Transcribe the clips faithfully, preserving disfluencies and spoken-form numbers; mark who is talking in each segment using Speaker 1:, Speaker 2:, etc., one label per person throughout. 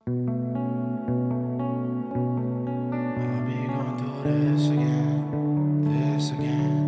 Speaker 1: I'll be going through this again, this again.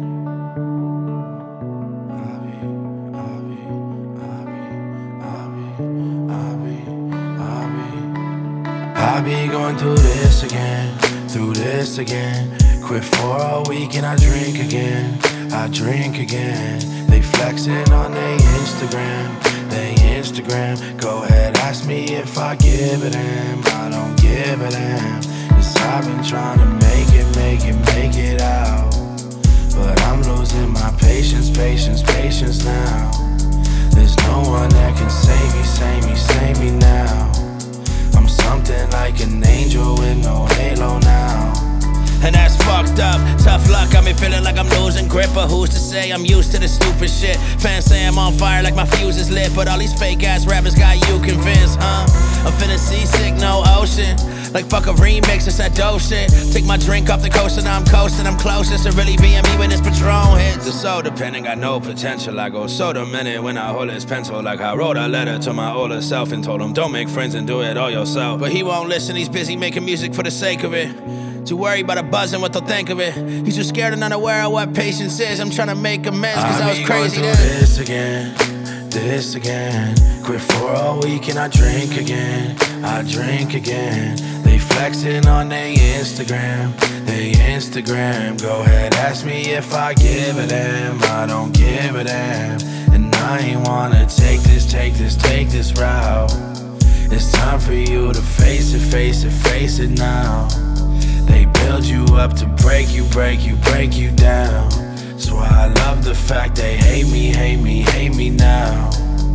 Speaker 1: I'll be, I'll be, I'll be, I'll be, I'll be, I'll be. I'll be going through this again, through this again. Quit for a week and I drink again, I drink again. They flexing on their Instagram, they Instagram. Go ahead, ask me if I give it them. I don't give it them. Cause I've been trying to make it, make it, make it out. But I'm losing my patience, patience, patience now. There's no one that can save me, save me, save me now. I'm something like an angel with no halo now.
Speaker 2: And that's fucked up, tough luck, got me feeling like I'm losing grip. But who's to say I'm used to this stupid shit? Fans say I'm on fire like my fuse is lit, but all these fake ass rappers got you convinced, huh? I'm feeling seasick, no ocean. Like fuck a remix, it's that dope shit. Take my drink off the coast and I'm coasting. I'm closest to really being me when this Patron hits. The soda pen got no potential. I go so demented when I hold his pencil. Like I wrote a letter to my older self and told him don't make friends and do it all yourself. But he won't listen, he's busy making music for the sake of it. Too worried about a buzz and what they'll think of it. He's too scared and unaware of what patience is. I'm trying to make amends cause I was crazy
Speaker 1: then. This again, this again. Quit for a week and I drink again, I drink again. They flexing on their Instagram, they Instagram. Go ahead, ask me if I give it them. I don't give it them. And I ain't wanna take this, take this, take this route. It's time for you to face it, face it, face it now. They build you up to break you, break you, break you down. That's why I love the fact they hate me, hate me, hate me now.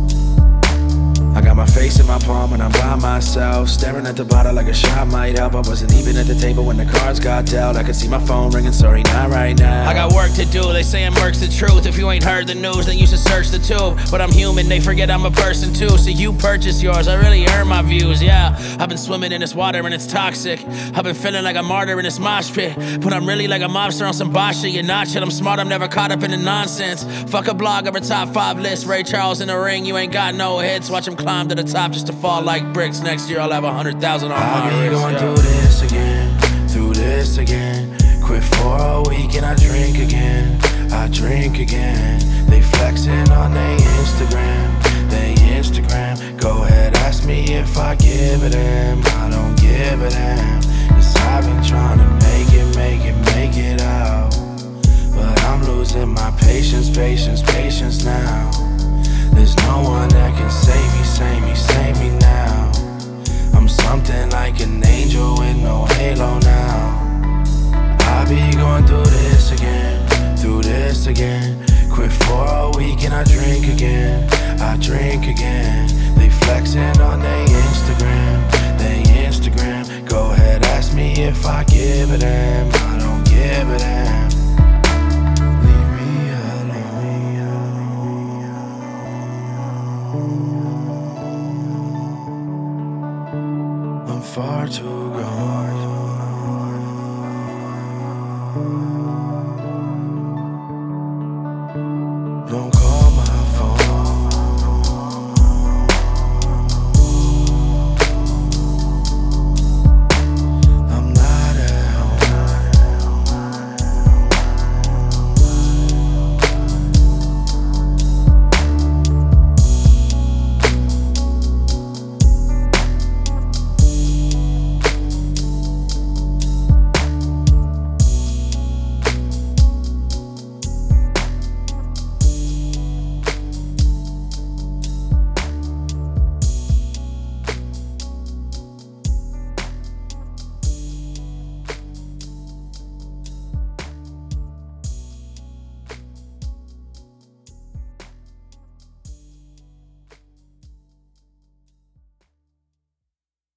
Speaker 1: I got my face in my palm and I'm by myself, staring at the bottle like a shot might help. I wasn't even at the table when the cards got dealt. I could see my phone ringing, sorry, not right now.
Speaker 2: I got work to do, they say I'm murk's the truth. If you ain't heard the news, then you should search the tube. But I'm human, they forget I'm a person too. So you purchase yours, I really earn my views, yeah. I've been swimming in this water and it's toxic. I've been feeling like a martyr in this mosh pit, but I'm really like a mobster on some boss shit. You're not shit, I'm smart, I'm never caught up in the nonsense. Fuck a blog or a top five list. Ray Charles in the ring, you ain't got no hits. Watch him climb to the top just to fall like bricks. Next year I'll have a hundred thousand on
Speaker 1: I'll
Speaker 2: my
Speaker 1: be
Speaker 2: wrist.
Speaker 1: going
Speaker 2: Yeah.
Speaker 1: through this again, through this again. Quit for a week and I drink again, I drink again. They flexing on their Instagram, they Instagram. Go ahead, ask me if I give it them. I don't give it them. Cause I've been trying to make it, make it, make it out. But I'm losing my patience, patience, patience now. There's no one that can save me, save me, save me now. I'm something like an angel with no halo now. I'll be going through this again, through this again. Quit for a week and I drink again, I drink again. They flexing on their Instagram, they Instagram. Go ahead, ask me if I give it them. I don't give it them. Leave me alone. I'm far too gone.